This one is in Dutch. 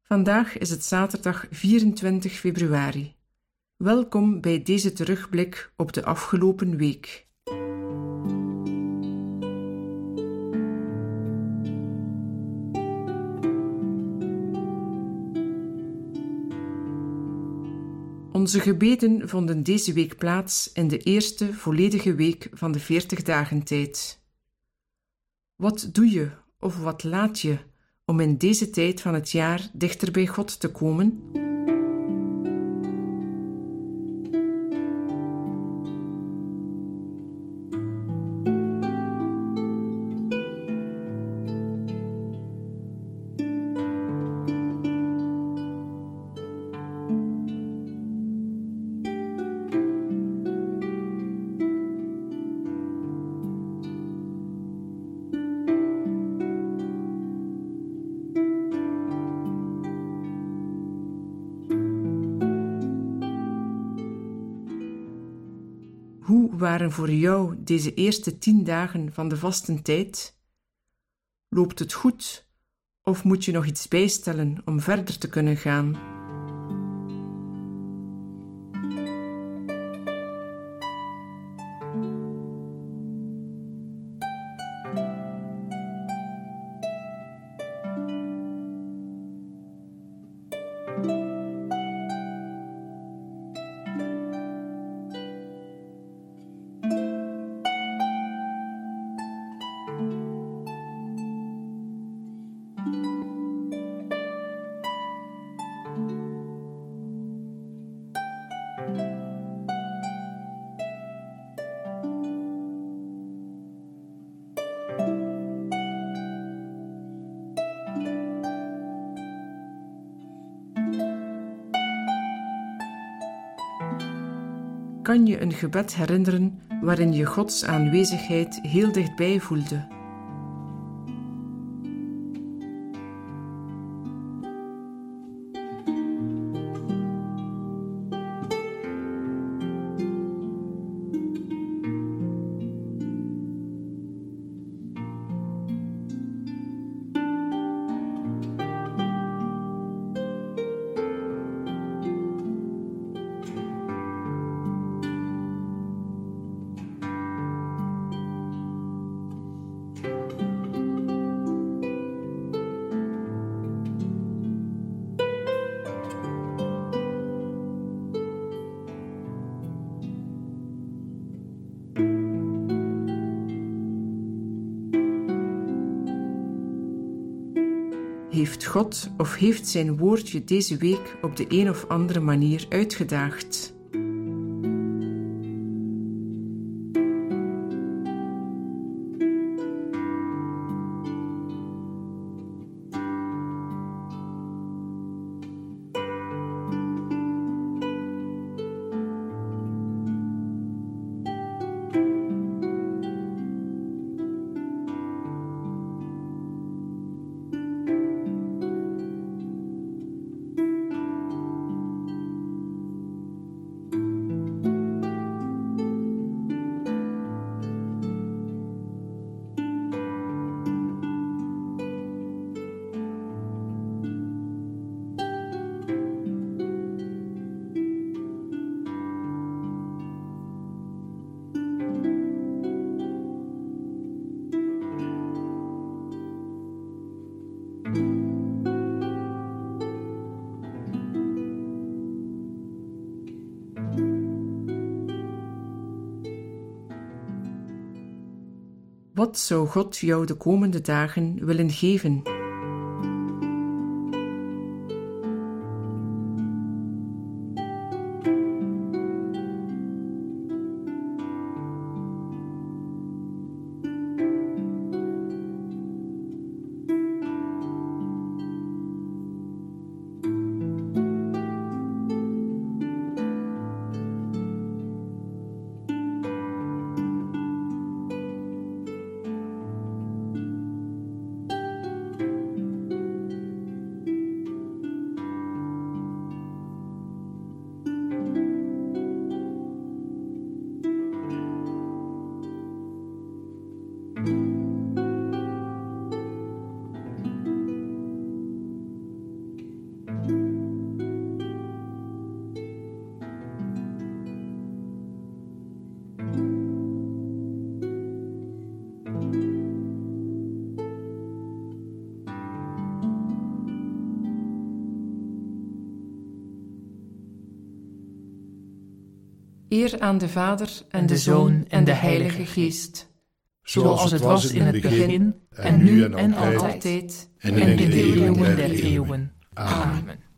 Vandaag is het zaterdag 24 februari. Welkom bij deze terugblik op de afgelopen week. Onze gebeden vonden deze week plaats in de eerste volledige week van de 40-dagen-tijd. Wat doe je of wat laat je om in deze tijd van het jaar dichter bij God te komen? Hoe waren voor jou deze eerste 10 dagen van de vastentijd? Loopt het goed of moet je nog iets bijstellen om verder te kunnen gaan? Kan je een gebed herinneren waarin je Gods aanwezigheid heel dichtbij voelde? Heeft God of heeft zijn woord je deze week op de een of andere manier uitgedaagd? Wat zou God jou de komende dagen willen geven? Eer aan de Vader en de Zoon en de Heilige Geest. Zoals het was in het begin, en nu en altijd, en in de eeuwen der eeuwen. Amen.